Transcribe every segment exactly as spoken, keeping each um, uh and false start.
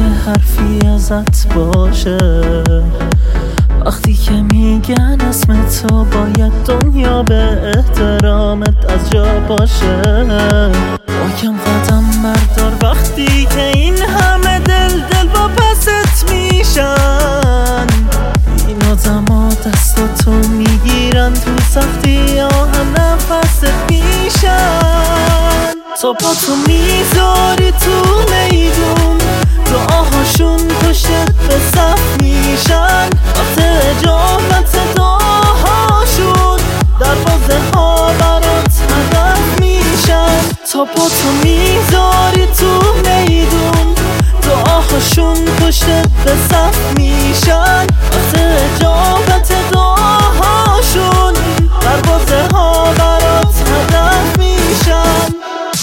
که حرفی ازت باشه، وقتی که میگن اسم تو باید دنیا به احترامت از جا باشه. باکم قدم بردار وقتی که این همه دل دل با پست میشن. این آدما دستاتو میگیرن تو سختی ها هم نفست میشن. تا با تو میذاری تو میدون، دعاهاشون پشتت به صف میشن. وقت اجابت دعاهاشون دروازه ها برات هدف میشن. تا با تو میذاری تو میدون، دعاهاشون پشتت به صف میشن. وقت اجابت دعاهاشون دروازه ها برات هدف میشن.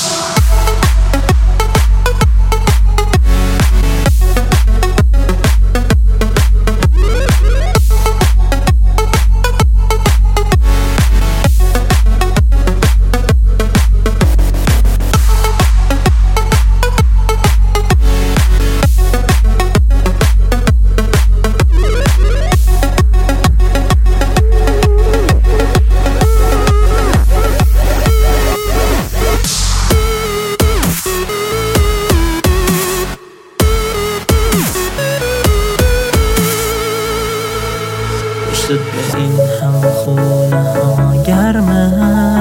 به این هم خونه ها گرمه،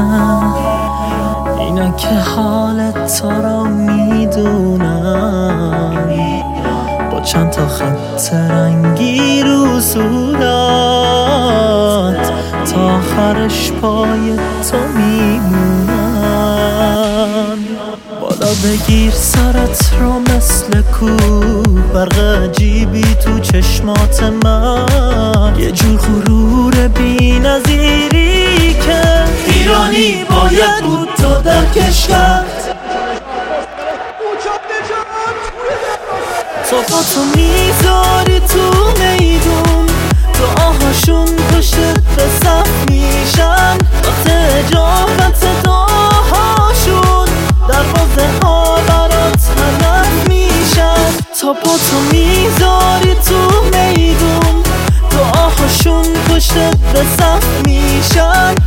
اینا که حالت تو رو میدونن. با چند تا خط رنگی رو صورت تا آخرش پای تو میمونن. بالا بگیر سرت رو مثل کوه، برق عجیبی تو چشمات من. یه جور غرور بی نظیری که ایرانی باید بود تا درکش کرد. تا با تو میذاری تو میدون، دعاهاشون پشتت به صف میشن. وقت اجابت دعاهاشون دروازه ها برات هدف میشن. تا با تو میذاری تو میدون، دعاهاشون پشتت به صف میشن.